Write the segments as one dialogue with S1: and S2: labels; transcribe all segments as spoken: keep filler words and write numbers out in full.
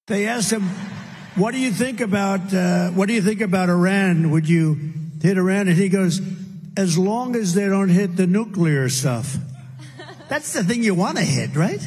S1: They asked him, what do you think about uh, what do you think about Iran? Would you hit Iran? And he goes, as long as they don't hit the nuclear stuff. That's the thing you want to hit, right?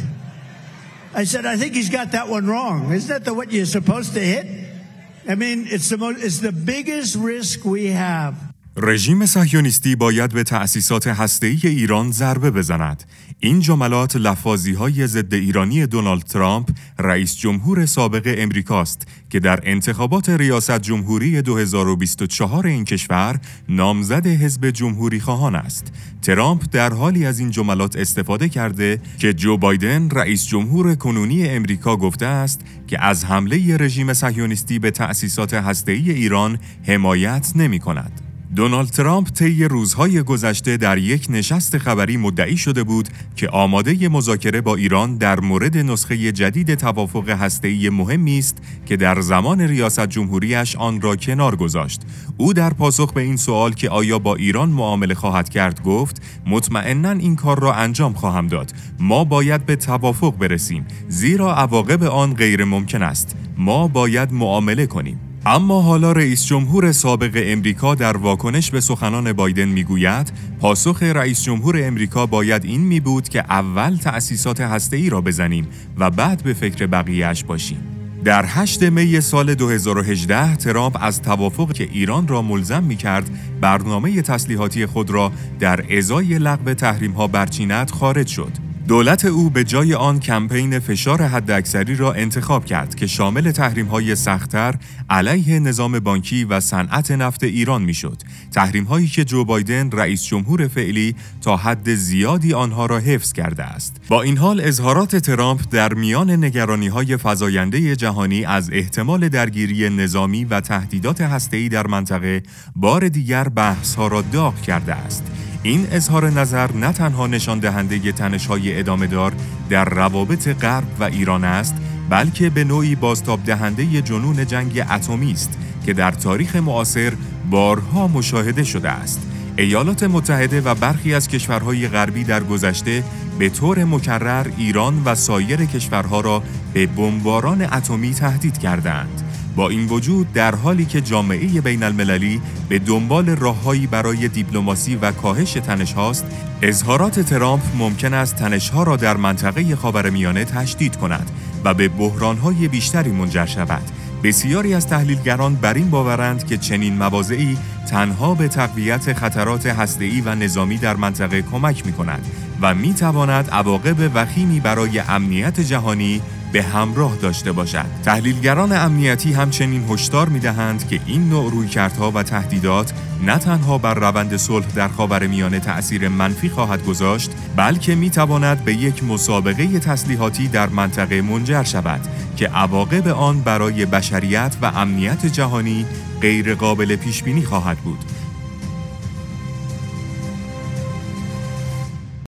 S1: I said, I think he's got that one wrong. Isn't that the what you're supposed to hit? I mean, it's the most, it's the biggest risk we have.
S2: رژیم صهیونیستی باید به تأسیسات هسته‌ای ایران ضربه بزند. این جملات لفاظی‌های ضد ایرانی دونالد ترامپ، رئیس جمهور سابق امریکاست که در انتخابات ریاست جمهوری دو هزار و بیست و چهار این کشور نامزد حزب جمهوری خواهان است. ترامپ در حالی از این جملات استفاده کرده که جو بایدن رئیس جمهور کنونی امریکا گفته است که از حمله رژیم صهیونیستی به تأسیسات هسته‌ای ایران حمایت نمی‌کند. دونالد ترامپ طی روزهای گذشته در یک نشست خبری مدعی شده بود که آماده مذاکره با ایران در مورد نسخه جدید توافق هسته‌ای مهمی است که در زمان ریاست جمهوریش آن را کنار گذاشت. او در پاسخ به این سوال که آیا با ایران معامله خواهد کرد گفت: مطمئناً این کار را انجام خواهم داد. ما باید به توافق برسیم، زیرا عواقب آن غیر ممکن است. ما باید معامله کنیم. اما حالا رئیس جمهور سابق امریکا در واکنش به سخنان بایدن میگوید پاسخ رئیس جمهور امریکا باید این می بود که اول تأسیسات هسته‌ای را بزنیم و بعد به فکر بقیه‌اش باشیم. در هشتم می سال دو هزار و هجده ترامپ از توافقی که ایران را ملزم می‌کرد برنامه تسلیحاتی خود را در ازای لغو تحریم‌ها برچیند خارج شد. دولت او به جای آن کمپین فشار حداکثری را انتخاب کرد که شامل تحریم‌های سخت‌تر علیه نظام بانکی و صنعت نفت ایران می‌شد. تحریم‌هایی که جو بایدن رئیس جمهور فعلی تا حد زیادی آنها را حفظ کرده است. با این حال اظهارات ترامپ در میان نگرانی‌های فزاینده جهانی از احتمال درگیری نظامی و تهدیدات هسته‌ای در منطقه بار دیگر بحث‌ها را داغ کرده است. این اظهار نظر نه تنها نشان دهنده تنش‌های ادامه‌دار در روابط غرب و ایران است، بلکه به نوعی بازتاب دهنده جنون جنگ اتمی است که در تاریخ معاصر بارها مشاهده شده است. ایالات متحده و برخی از کشورهای غربی در گذشته به طور مکرر ایران و سایر کشورها را به بمباران اتمی تهدید کردند. با این وجود در حالی که جامعه بین المللی به دنبال راههایی برای دیپلماسی و کاهش تنش‌هاست، اظهارات ترامپ ممکن است تنش‌ها را در منطقه خاورمیانه تشدید کند و به بحران‌های بیشتری منجر شود. بسیاری از تحلیلگران بر این باورند که چنین مواضعی تنها به تقویت خطرات هسته‌ای و نظامی در منطقه کمک می‌کند و می‌تواند عواقب وخیمی برای امنیت جهانی به همراه داشته باشد. تحلیلگران امنیتی همچنین هشدار می‌دهند که این نوع رویکردها و تهدیدات نه تنها بر روند صلح در خاورمیانه تأثیر منفی خواهد گذاشت، بلکه می‌تواند به یک مسابقه تسلیحاتی در منطقه منجر شود که عواقب آن برای بشریت و امنیت جهانی غیر قابل پیش‌بینی خواهد بود.